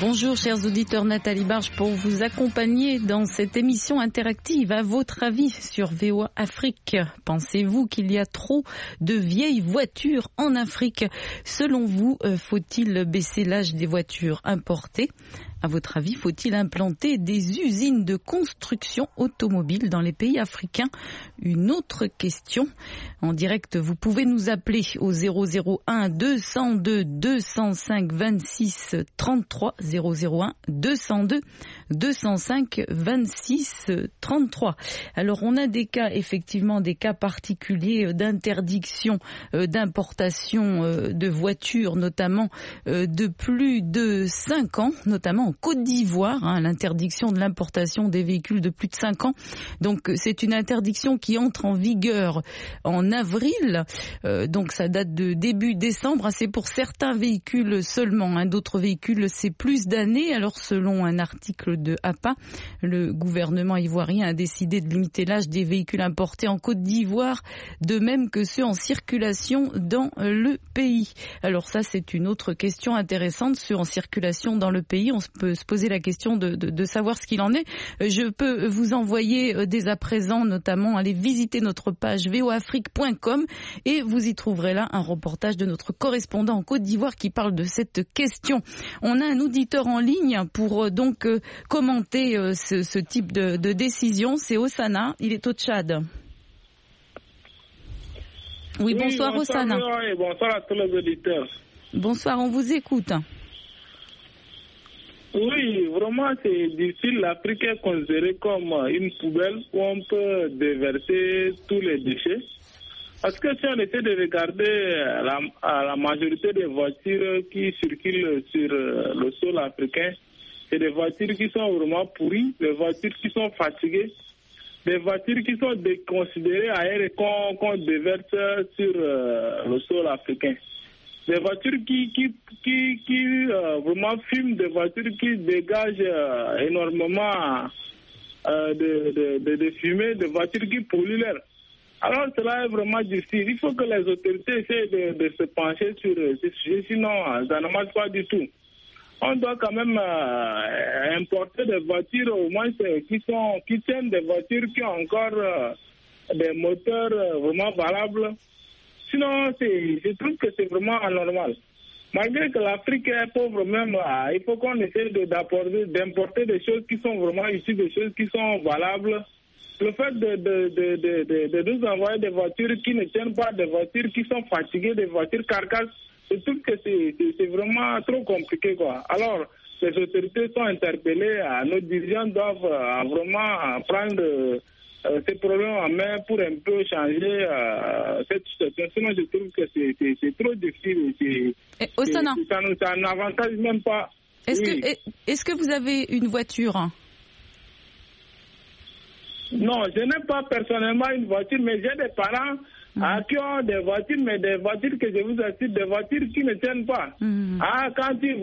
Bonjour chers auditeurs, Nathalie Barge pour vous accompagner dans cette émission interactive. À votre avis sur VOA Afrique, pensez-vous qu'il y a trop de vieilles voitures en Afrique? Selon vous, faut-il baisser l'âge des voitures importées? À votre avis, faut-il implanter des usines de construction automobile dans les pays africains? Une autre question. En direct, vous pouvez nous appeler au 001 202 205 26 33 001 202 205 26 33. Alors, on a des cas, effectivement, des cas particuliers d'interdiction d'importation de voitures, notamment de plus de 5 ans, notamment en Côte d'Ivoire, l'interdiction de l'importation des véhicules de plus de 5 ans. Donc c'est une interdiction qui entre en vigueur en avril, donc ça date de début décembre. C'est pour certains véhicules seulement, d'autres véhicules c'est plus d'années. Alors selon un article de APA, le gouvernement ivoirien a décidé de limiter l'âge des véhicules importés en Côte d'Ivoire, de même que ceux en circulation dans le pays. Alors ça c'est une autre question intéressante, ceux en circulation dans le pays, on peut se poser la question de savoir ce qu'il en est. Je peux vous envoyer dès à présent, notamment, aller visiter notre page voafrique.com et vous y trouverez là un reportage de notre correspondant en Côte d'Ivoire qui parle de cette question. On a un auditeur en ligne pour donc commenter ce type de décision. C'est Osana, il est au Tchad. Oui, bonsoir Osana. Et bonsoir à tous les auditeurs. Bonsoir, on vous écoute. Oui, vraiment c'est difficile. L'Afrique est considérée comme une poubelle où on peut déverser tous les déchets. Parce que si on essaie de regarder la majorité des voitures qui circulent sur le sol africain, c'est des voitures qui sont vraiment pourries, des voitures qui sont fatiguées, des voitures qui sont déconsidérées ailleurs et qu'on déverse sur le sol africain. Des voitures qui vraiment fument, des voitures qui dégagent énormément de fumée, des voitures qui polluent l'air. Alors cela est vraiment difficile. Il faut que les autorités essaient de se pencher sur ce sujet, sinon ça ne marche pas du tout. On doit quand même importer des voitures au moins qui tiennent des voitures qui ont encore des moteurs vraiment valables. Sinon, je trouve que c'est vraiment anormal. Malgré que l'Afrique est pauvre même, il faut qu'on essaie d'importer des choses qui sont vraiment ici, des choses qui sont valables. Le fait de nous envoyer des voitures qui ne tiennent pas, des voitures qui sont fatiguées, des voitures carcasses, je trouve que c'est vraiment trop compliqué, quoi. Alors, les autorités sont interpellées, nos dirigeants doivent vraiment prendre ces problèmes en main pour un peu changer cette situation. Sinon, je trouve que c'est trop difficile. Ça n'avantage même pas. Est-ce que vous avez une voiture? Non, je n'ai pas personnellement une voiture, mais j'ai des parents qui ont des voitures, mais des voitures que je vous assure, des voitures qui ne tiennent pas. Quand tu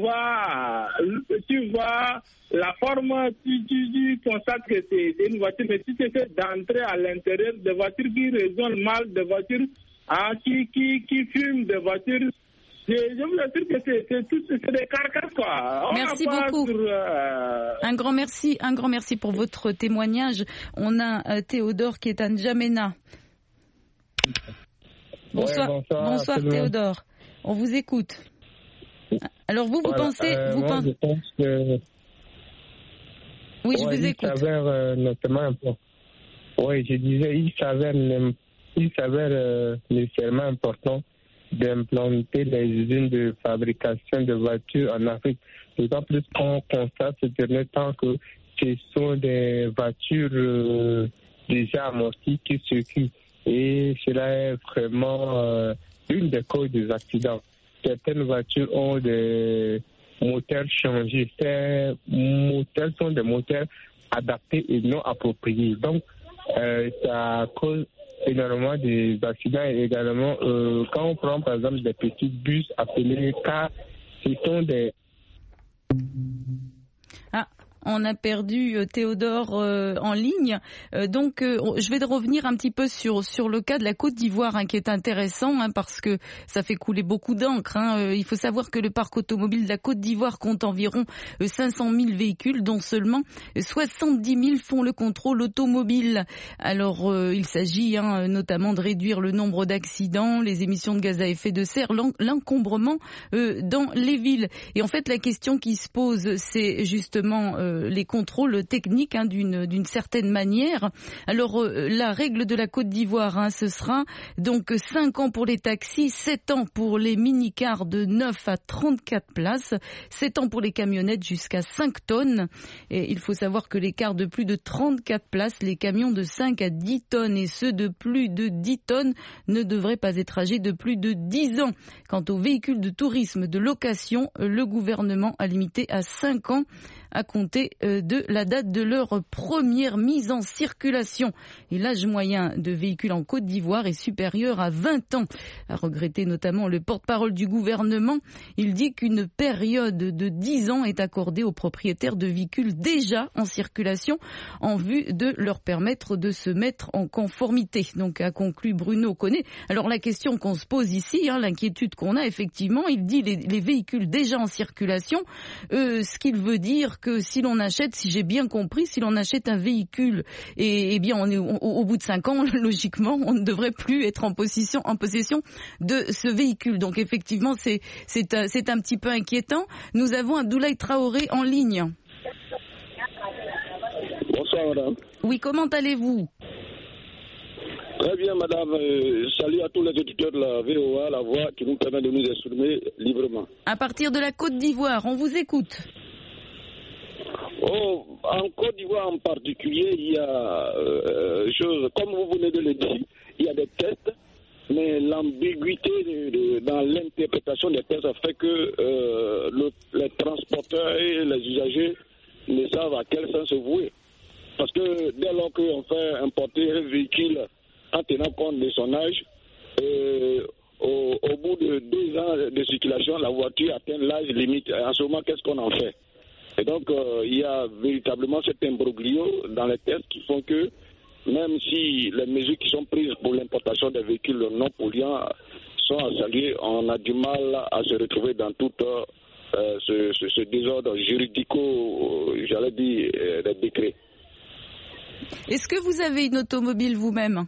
vois la forme, tu constates que c'est une voiture, mais si tu essaies d'entrer à l'intérieur, des voitures qui résonnent mal, des voitures qui fument, des voitures. Je vous assure que c'est des carcasses, quoi. Merci beaucoup. Un grand merci pour votre témoignage. On a Théodore qui est à N'Djamena. Bonsoir Théodore. On vous écoute. Alors vous pensez... Je pense que... Oui, je vous écoute. Il s'avère notamment important. Oui, je disais, il s'avère nécessairement important d'implanter les usines de fabrication de voitures en Afrique. D'autant plus qu'on constate ces derniers temps que ce sont des voitures déjà amorties qui circulent. Et cela est vraiment une des causes des accidents. Certaines voitures ont des moteurs changés. Ces moteurs sont des moteurs adaptés et non appropriés. Donc, ça cause énormément des accidents et également quand on prend par exemple des petits bus appelés cars, ce sont des... On a perdu Théodore en ligne. Donc, je vais revenir un petit peu sur le cas de la Côte d'Ivoire, qui est intéressant, parce que ça fait couler beaucoup d'encre. Il faut savoir que le parc automobile de la Côte d'Ivoire compte environ 500 000 véhicules, dont seulement 70 000 font le contrôle automobile. Alors, il s'agit notamment de réduire le nombre d'accidents, les émissions de gaz à effet de serre, l'encombrement dans les villes. Et en fait, la question qui se pose, c'est justement les contrôles techniques d'une certaine manière. Alors, la règle de la Côte d'Ivoire, ce sera donc 5 ans pour les taxis, 7 ans pour les mini-cars de 9 à 34 places, 7 ans pour les camionnettes jusqu'à 5 tonnes. Et il faut savoir que les cars de plus de 34 places, les camions de 5 à 10 tonnes et ceux de plus de 10 tonnes ne devraient pas être âgés de plus de 10 ans. Quant aux véhicules de tourisme de location, le gouvernement a limité à 5 ans à compter de la date de leur première mise en circulation. Et l'âge moyen de véhicules en Côte d'Ivoire est supérieur à 20 ans. A regretté notamment le porte-parole du gouvernement. Il dit qu'une période de 10 ans est accordée aux propriétaires de véhicules déjà en circulation en vue de leur permettre de se mettre en conformité. Donc, a conclu Bruno Connet. Alors, la question qu'on se pose ici, l'inquiétude qu'on a, effectivement, il dit les véhicules déjà en circulation, ce qu'il veut dire que si l'on achète, si j'ai bien compris, si l'on achète un véhicule, et bien on est au bout de 5 ans, logiquement, on ne devrait plus être en possession de ce véhicule. Donc effectivement, c'est un petit peu inquiétant. Nous avons Abdoulaye Traoré en ligne. Bonsoir madame. Oui, comment allez-vous? Très bien madame, salut à tous les auditeurs de la VOA, la voix qui nous permet de nous exprimer librement. À partir de la Côte d'Ivoire, on vous écoute. En Côte d'Ivoire en particulier, il y a comme vous venez de le dire, il y a des tests, mais l'ambiguïté dans l'interprétation des tests a fait que les transporteurs et les usagers ne savent à quel sens se vouer. Parce que dès lors qu'on fait importer un véhicule en tenant compte de son âge, au bout de 2 ans de circulation, la voiture atteint l'âge limite. En ce moment, qu'est-ce qu'on en fait? Et donc, il y a véritablement cet imbroglio dans les tests qui font que, même si les mesures qui sont prises pour l'importation des véhicules non polluants sont à saluer, on a du mal à se retrouver dans tout ce désordre juridico, j'allais dire, des décrets. Est-ce que vous avez une automobile vous-même?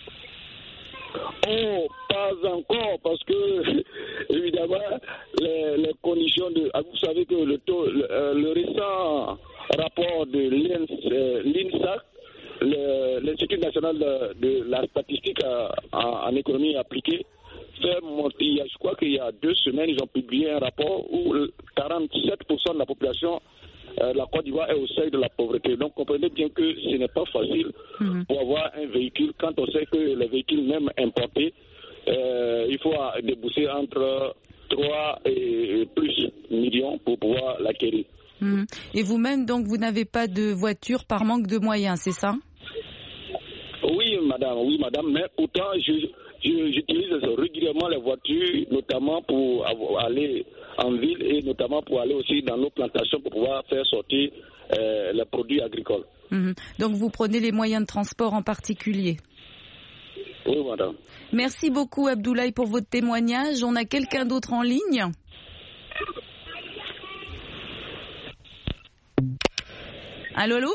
Oh, pas encore, parce que, évidemment, les conditions de... Vous savez que le récent rapport de l'INSA, l'Institut national de la statistique en économie appliquée, fait monter, je crois qu'il y a 2 semaines, ils ont publié un rapport où 47% de la population la Côte d'Ivoire est au seuil de la pauvreté. Donc comprenez bien que ce n'est pas facile pour avoir un véhicule quand on sait que les véhicules même importés, il faut débourser entre 3 et plus millions pour pouvoir l'acquérir. Et vous-même, donc, vous n'avez pas de voiture par manque de moyens, c'est ça? Oui, madame, mais pourtant, j'utilise régulièrement les voitures, notamment pour aller en ville et notamment pour aller aussi dans nos plantations pour pouvoir faire sortir les produits agricoles. Donc vous prenez les moyens de transport en particulier? Oui, madame. Merci beaucoup Abdoulaye pour votre témoignage. On a quelqu'un d'autre en ligne? Allô?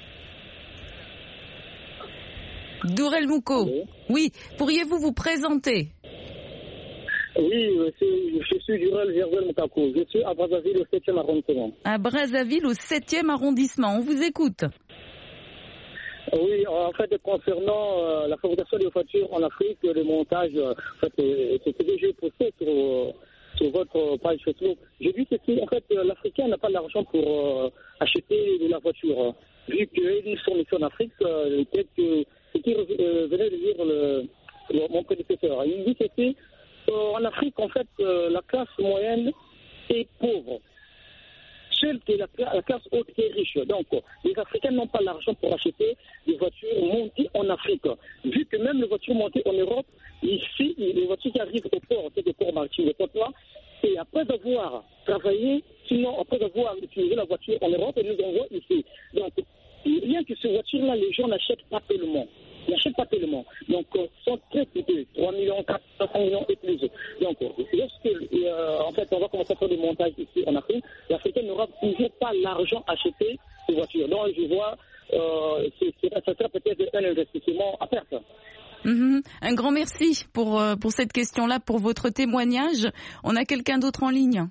Dourel Mouko. Oui, pourriez-vous vous présenter? Oui, je suis Dourel Moukako. Je suis à Brazzaville au 7e arrondissement. À Brazzaville au 7e arrondissement. On vous écoute. Oui, en fait, concernant la fabrication des voitures en Afrique, le montage, en fait, c'est ce que j'ai posté sur votre page Facebook. J'ai vu que en fait, l'Africain n'a pas l'argent pour acheter de la voiture. Vu qu'ils sont ici en Afrique, peut-être que ce qui venait de dire mon prédécesseur. Il dit que en Afrique, en fait, la classe moyenne est pauvre. Seule que la classe haute est riche. Donc, les Africains n'ont pas l'argent pour acheter des voitures montées en Afrique. Vu que même les voitures montées en Europe, ici, les voitures qui arrivent au port, c'est des ports maritimes, des ports noirs, Et après avoir travaillé, sinon après avoir utilisé la voiture en Europe, ils nous envoient ici. Donc, rien que ces voitures-là, les gens n'achètent pas tellement. Donc, sont très coûteux, 3 millions, 400 millions et plus. Donc, lorsque, en fait, on va commencer à faire des montages ici en Afrique, l'Africain n'aura toujours pas l'argent à acheter ces voitures. Donc, je vois, ça sera peut-être un investissement à perte. Un grand merci pour cette question-là, pour votre témoignage. On a quelqu'un d'autre en ligne.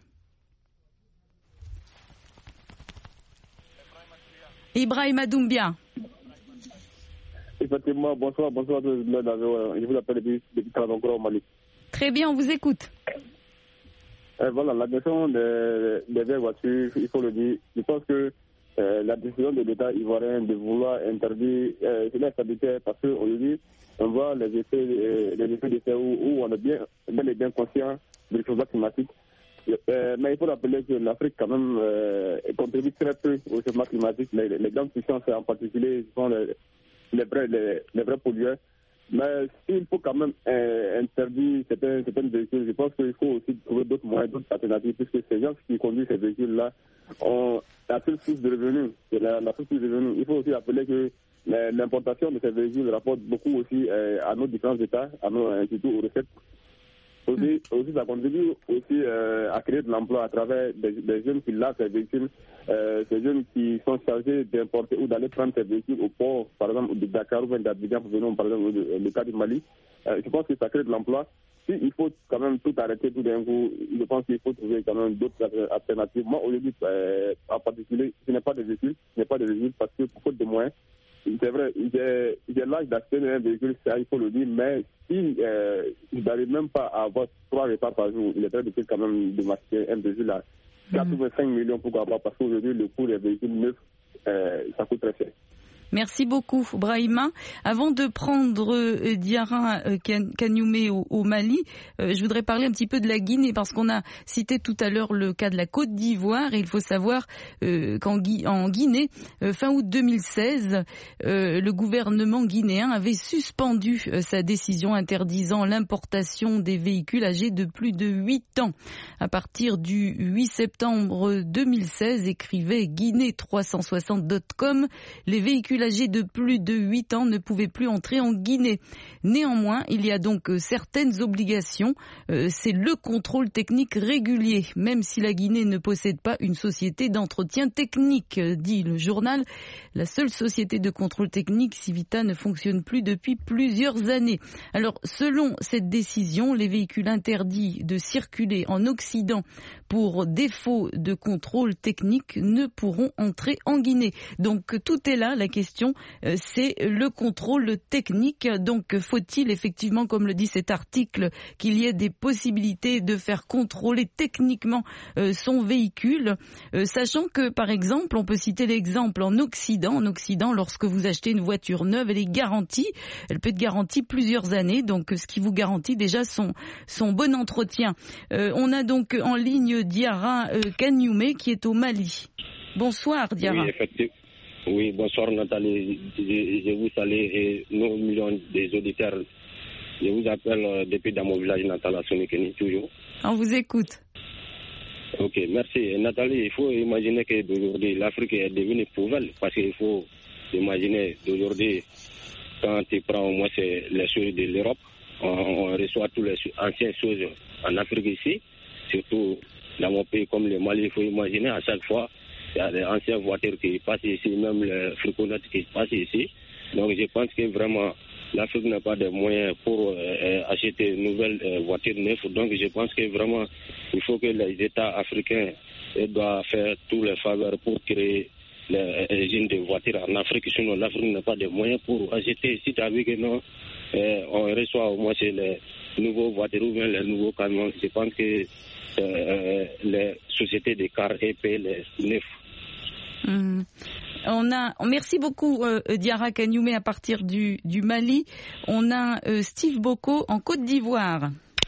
Ibrahim Doumbia. Effectivement, bonsoir, je vous appelle depuis Kalanokro au Mali. Très bien, on vous écoute. Voilà, la question des vieilles voitures, il faut le dire, je pense que la décision de l'État ivoirien de vouloir interdire cela s'habitait parce qu'aujourd'hui, on voit les effets de ça où on est bel et bien conscient du changement climatique. Mais il faut rappeler que l'Afrique, quand même, contribue très peu au changement climatique. Les grandes puissances, en particulier, sont les vrais pollueurs. Mais s'il faut quand même interdire certains véhicules, je pense qu'il faut aussi trouver d'autres moyens, d'autres alternatives, puisque ces gens qui conduisent ces véhicules-là ont la seule source de revenus. La source de revenus. Il faut aussi rappeler que l'importation de ces véhicules rapporte beaucoup aussi à nos différents États, surtout aux recettes. Aussi, ça contribue aussi à créer de l'emploi à travers des jeunes qui lavent ces véhicules, ces jeunes qui sont chargés d'importer ou d'aller prendre ces véhicules au port, par exemple, de Dakar ou d'Abidjan, par exemple, le cas du Mali. Je pense que ça crée de l'emploi. Si il faut quand même tout arrêter tout d'un coup, je pense qu'il faut trouver quand même d'autres alternatives. Moi, au début, en particulier, ce n'est pas des véhicules, parce que pour faute de moyens, c'est vrai, j'ai l'âge d'acheter un véhicule, ça, il faut le dire, mais si je n'arrive même pas à avoir 3 repas par jour, il est très difficile quand même de m'acheter un véhicule à 85 millions, pourquoi pas, parce qu'aujourd'hui, le coût des véhicules neufs, ça coûte très cher. Merci beaucoup, Brahima. Avant de prendre Diarra Kanyoumé au Mali, je voudrais parler un petit peu de la Guinée, parce qu'on a cité tout à l'heure le cas de la Côte d'Ivoire, et il faut savoir qu'en Guinée, fin août 2016, le gouvernement guinéen avait suspendu sa décision interdisant l'importation des véhicules âgés de plus de 8 ans. À partir du 8 septembre 2016, écrivait Guinée360.com, les véhicules âgés de plus de 8 ans ne pouvaient plus entrer en Guinée. Néanmoins, il y a donc certaines obligations. C'est le contrôle technique régulier, même si la Guinée ne possède pas une société d'entretien technique, dit le journal. La seule société de contrôle technique, Civita, ne fonctionne plus depuis plusieurs années. Alors, selon cette décision, les véhicules interdits de circuler en Occident pour défaut de contrôle technique ne pourront entrer en Guinée. Donc, tout est là, la question, c'est le contrôle technique. Donc, faut-il effectivement, comme le dit cet article, qu'il y ait des possibilités de faire contrôler techniquement son véhicule, sachant que, par exemple, on peut citer l'exemple en Occident. En Occident, lorsque vous achetez une voiture neuve, elle est garantie. Elle peut être garantie plusieurs années, donc ce qui vous garantit déjà son bon entretien. On a donc en ligne Diarra Kanyoumé qui est au Mali. Bonsoir, Diarra. Oui, effectivement. Oui, bonsoir Nathalie, je vous salue et nos millions des auditeurs. Je vous appelle depuis dans mon village natal à Sonikeni, toujours. On vous écoute. Ok, merci. Nathalie, il faut imaginer que d'aujourd'hui, l'Afrique est devenue poubelle parce qu'il faut imaginer d'aujourd'hui, quand tu prends au moins les choses de l'Europe, on reçoit toutes les anciennes choses en Afrique ici, surtout dans mon pays comme le Mali, il faut imaginer à chaque fois. Il y a des anciennes voitures qui passent ici, même les friconettes qui passent ici. Donc je pense que vraiment l'Afrique n'a pas de moyens pour acheter une nouvelle voiture neuve. Donc je pense que vraiment il faut que les États africains doivent faire tous les faveurs pour créer les usines de voitures en Afrique. Sinon l'Afrique n'a pas de moyens pour acheter. Si tu as vu que non, on reçoit au moins les nouveaux voitures ou bien les nouveaux camions. Je pense que les sociétés de cars paient les neufs. Merci beaucoup Diarra Kanyoumé à partir du Mali. On a Steve Boko en Côte d'Ivoire.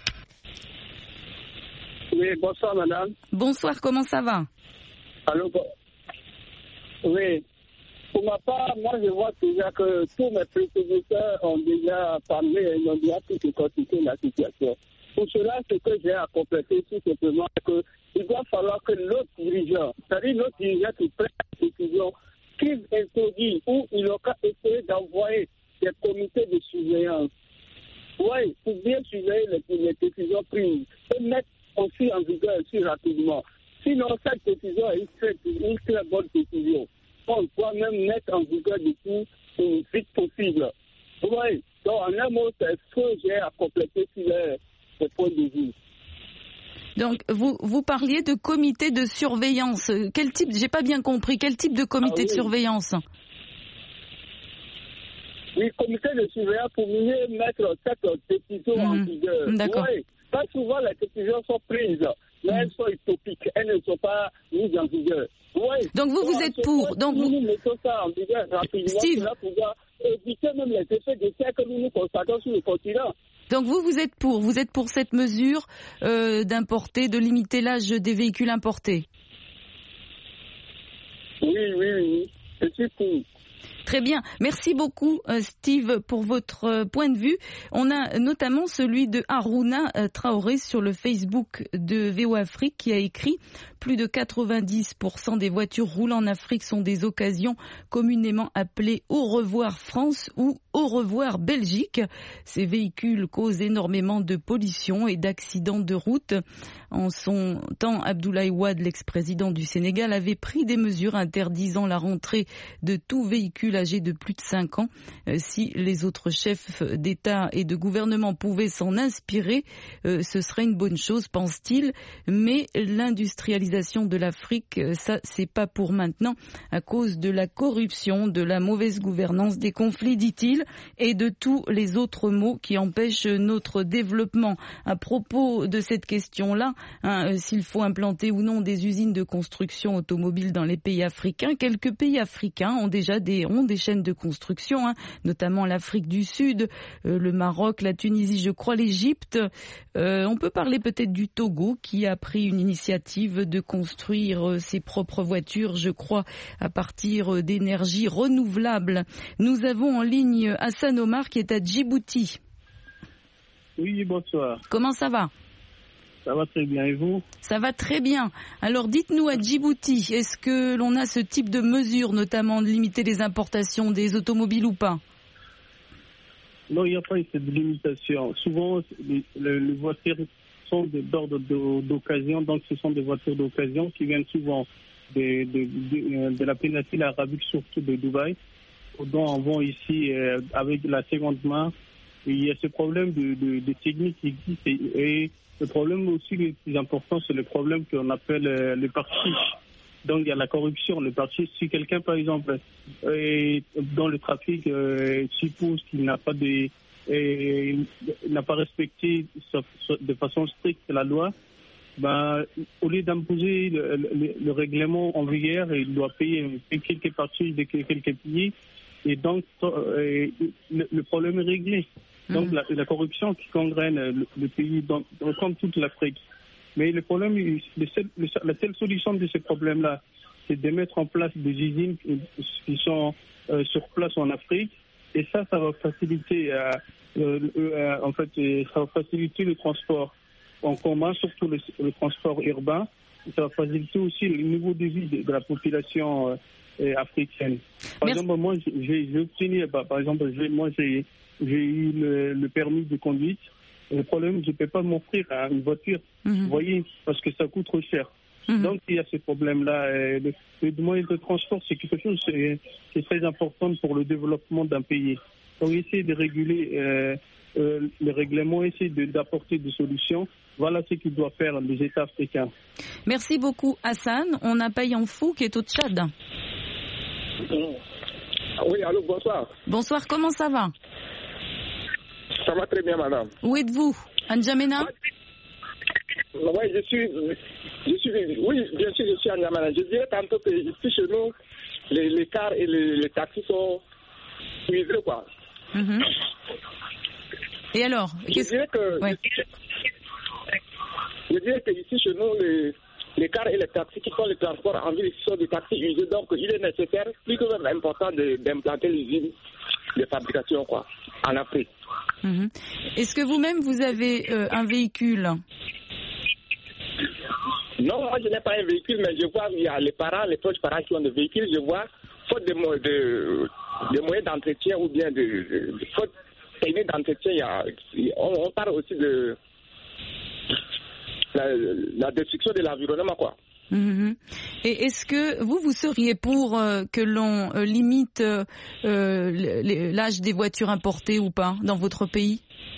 Oui, bonsoir madame. Bonsoir, comment ça va? Allô, oui. Pour ma part, moi je vois déjà que tous mes prédécesseurs ont déjà parlé et ont déjà tout constitué la situation. Pour cela, ce que j'ai à compléter, tout simplement, c'est qu'il doit falloir que notre dirigeant, c'est-à-dire notre dirigeant qui prenne la décision, qu'il introduise ou il aura essayé d'envoyer des comités de surveillance. Oui, pour bien surveiller les décisions prises et mettre aussi en vigueur aussi rapidement. Sinon, cette décision est une très bonne décision. On doit même mettre en vigueur du coup le vite possible. Oui, donc en un mot, c'est ce que j'ai à compléter sur les points de vue. Donc, vous parliez de comité de surveillance. Quel type, j'ai pas bien compris, quel type de comité de surveillance? Oui, comité de surveillance pour mieux mettre cette décision en vigueur. D'accord. Oui, pas souvent les décisions sont prises, mais elles sont utopiques, elles ne sont pas mises en vigueur. Oui. Donc vous êtes pour. Donc nous mettons ça en vigueur rapidement, Steve, pour pouvoir éviter même les effets de serre que nous constatons sur le continent. Donc vous êtes pour cette mesure d'importer, de limiter l'âge des véhicules importés? Oui, je suis pour. Très bien. Merci beaucoup, Steve, pour votre point de vue. On a notamment celui de Harouna Traoré sur le Facebook de VOA Afrique qui a écrit « Plus de 90% des voitures roulant en Afrique sont des occasions communément appelées « Au revoir France » ou « Au revoir Belgique ». Ces véhicules causent énormément de pollution et d'accidents de route. En son temps, Abdoulaye Wade, l'ex-président du Sénégal, avait pris des mesures interdisant la rentrée de tout véhicule âgé de plus de 5 ans. Si les autres chefs d'État et de gouvernement pouvaient s'en inspirer, ce serait une bonne chose, pense-t-il. Mais l'industrialisation de l'Afrique, ça, c'est pas pour maintenant, à cause de la corruption, de la mauvaise gouvernance, des conflits, dit-il, et de tous les autres maux qui empêchent notre développement. À propos de cette question-là, s'il faut implanter ou non des usines de construction automobile dans les pays africains, quelques pays africains ont déjà des chaînes de construction, notamment l'Afrique du Sud, le Maroc, la Tunisie, je crois, l'Égypte. On peut parler peut-être du Togo qui a pris une initiative de construire ses propres voitures, je crois, à partir d'énergie renouvelable. Nous avons en ligne Hassan Omar qui est à Djibouti. Oui, bonsoir. Comment ça va? Ça va très bien, et vous? Ça va très bien. Alors dites-nous, à Djibouti, est-ce que l'on a ce type de mesures, notamment de limiter les importations des automobiles ou pas? Non, il n'y a pas cette limitation. Souvent, les voitures sont d'ordre d'occasion, donc ce sont des voitures d'occasion qui viennent souvent de la péninsule arabique, surtout de Dubaï, dont on vend ici avec la seconde main. Et il y a ce problème de technique qui existe et le problème aussi le plus important, c'est le problème qu'on appelle le parchiche. Donc il y a la corruption, le parchiche. Si quelqu'un, par exemple, dans le trafic, suppose qu'il n'a pas respecté de façon stricte la loi, au lieu d'imposer le règlement en vigueur, il doit payer quelques parchiches de quelques pays. Et donc le problème est réglé. Donc la corruption qui gangrène le pays, comme toute l'Afrique. Mais le problème, la seule solution de ce problème-là, c'est de mettre en place des usines qui sont sur place en Afrique. Et ça va faciliter, ça va faciliter le transport en commun, surtout le transport urbain. Et ça va faciliter aussi le niveau de vie de la population africaine. Par exemple, moi, j'ai obtenu, par exemple, j'ai eu le permis de conduite. Le problème, je ne peux pas m'offrir une voiture, vous voyez, parce que ça coûte trop cher. Donc, il y a ce problème-là. Le moyen de transport, c'est quelque chose qui est très important pour le développement d'un pays. Donc, essayer de réguler le règlement, essayer d'apporter des solutions. Voilà ce qu'il doit faire les États africains. Merci beaucoup, Hassan. On a Payanfou qui est au Tchad. Oui, allô, bonsoir. Bonsoir, comment ça va? Ça va très bien, madame. Où êtes-vous? À N'Djamena? Oui, bien sûr, je suis à N'Djamena. Je dirais tantôt que ici, chez nous, les cars et les taxis sont usés, quoi. Et alors? Je dirais que ici, chez nous, les cars et les taxis qui font le transport en ville sont des taxis usés. Donc, il est nécessaire, plus que même important, d'implanter l'usine de fabrication quoi, en Afrique. Est-ce que vous-même vous avez un véhicule? Non, moi je n'ai pas un véhicule, mais je vois il y a les proches parents qui ont des véhicules, je vois faute de moyens d'entretien ou bien de faute technique d'entretien, on parle aussi de la destruction de l'environnement quoi. Et est-ce que vous seriez pour que l'on limite l'âge des voitures importées ou pas dans votre pays?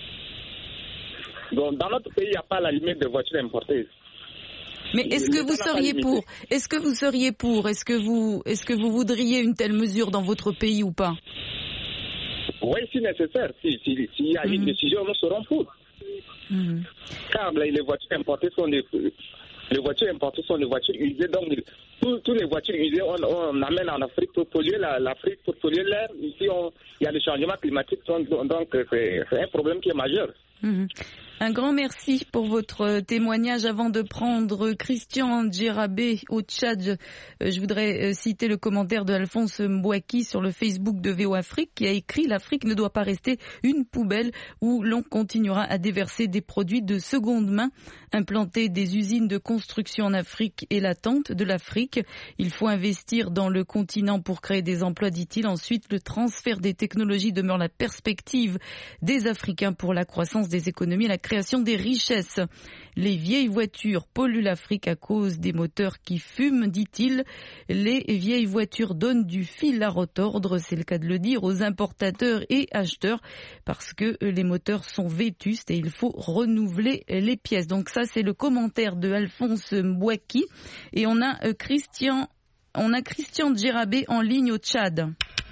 Donc, dans notre pays, il n'y a pas la limite des voitures importées. Mais est-ce que vous seriez pour? Est-ce que vous seriez pour? Est-ce que vous voudriez une telle mesure dans votre pays ou pas? Oui, si nécessaire. S'il y a une décision, nous serons pour. Car les voitures importées sont des voitures usées. Donc, toutes les voitures usées, on amène en Afrique pour polluer l'Afrique, pour polluer l'air. Ici, il y a le changement climatique. Donc, c'est un problème qui est majeur. Un grand merci pour votre témoignage. Avant de prendre Christian Djérabé au Tchad, je voudrais citer le commentaire de Alphonse Mbouaki sur le Facebook de VO Afrique qui a écrit « L'Afrique ne doit pas rester une poubelle où l'on continuera à déverser des produits de seconde main. Implanter des usines de construction en Afrique est l'attente de l'Afrique. Il faut investir dans le continent pour créer des emplois, dit-il. Ensuite, le transfert des technologies demeure la perspective des Africains pour la croissance des économies et la création des richesses. Les vieilles voitures polluent l'Afrique à cause des moteurs qui fument, dit-il. Les vieilles voitures donnent du fil à retordre, c'est le cas de le dire, aux importateurs et acheteurs parce que les moteurs sont vétustes et il faut renouveler les pièces. Donc ça, c'est le commentaire de Alphonse Mbouaki. Et on a Christian Djérabé en ligne au Tchad.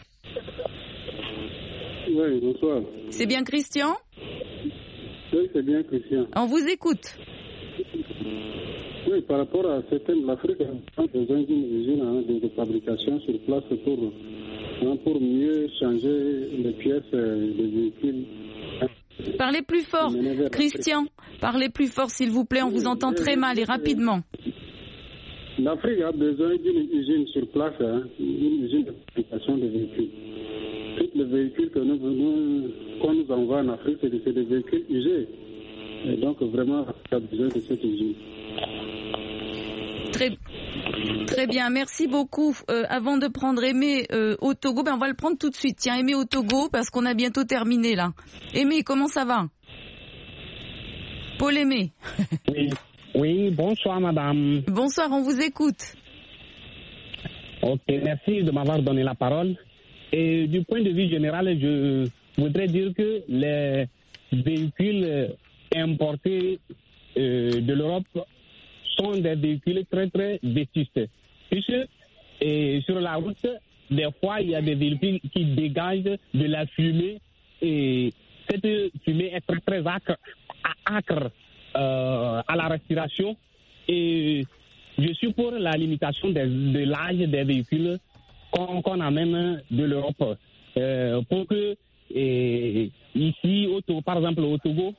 Oui, bonsoir. C'est bien Christian ? Oui, c'est bien Christian. On vous écoute. Oui, par rapport à certaines, l'Afrique a besoin d'une usine de fabrication sur place pour mieux changer les pièces des véhicules. Parlez plus fort, Christian. Parlez plus fort, s'il vous plaît. On vous entend très mal et rapidement. L'Afrique a besoin d'une usine sur place, une usine de fabrication de véhicules. Tous les véhicules qu'on nous envoie en Afrique, c'est des véhicules usés. Et donc, vraiment, on a besoin de cette usine. Très bien, merci beaucoup. Avant de prendre Aimé au Togo, on va le prendre tout de suite. Tiens, Aimé au Togo, parce qu'on a bientôt terminé là. Aimé, comment ça va? Paul Aimé. Oui, bonsoir madame. Bonsoir, on vous écoute. Ok, merci de m'avoir donné la parole. Et du point de vue général, je voudrais dire que les véhicules importés de l'Europe sont des véhicules très très vétustes. Puisque sur la route, des fois, il y a des véhicules qui dégagent de la fumée et cette fumée est très très âcre à la respiration. Et je suis pour la limitation de l'âge des véhicules qu'on amène de l'Europe pour que ici, par exemple au Togo,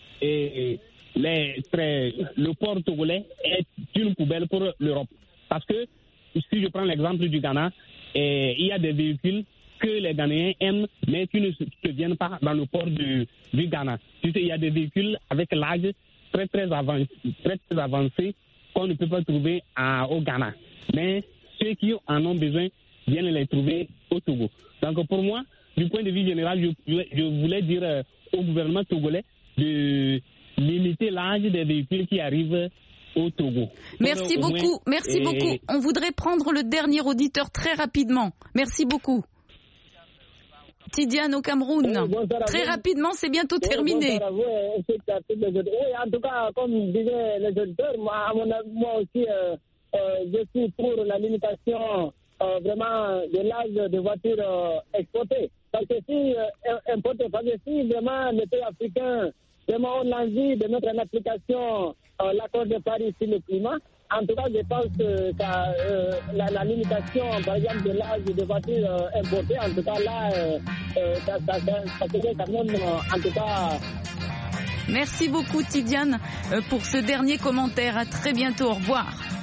le port togolais est une poubelle pour l'Europe. Parce que si je prends l'exemple du Ghana, il y a des véhicules que les Ghanéens aiment, mais qui ne viennent pas dans le port du Ghana. Tu sais, il y a des véhicules avec l'âge très très avancé qu'on ne peut pas trouver au Ghana. Mais ceux qui en ont besoin viennent les trouver au Togo. Donc pour moi, du point de vue général, je voulais dire au gouvernement togolais de limiter l'âge des véhicules qui arrivent au Togo. Merci beaucoup. On voudrait prendre le dernier auditeur très rapidement. Merci beaucoup. Tidiane au Cameroun. Très rapidement, c'est bientôt terminé. Oui, en tout cas, comme disaient les auditeurs, moi aussi, je suis pour la limitation vraiment de l'âge des voitures exportées. Parce que si vraiment les pays africains vraiment ont l'envie de mettre en application l'accord de Paris sur le climat, en tout cas, je pense que la limitation, par exemple, de l'âge des voitures importées, en tout cas, là, ça serait quand même, en tout cas... Merci beaucoup, Tidiane, pour ce dernier commentaire. À très bientôt. Au revoir.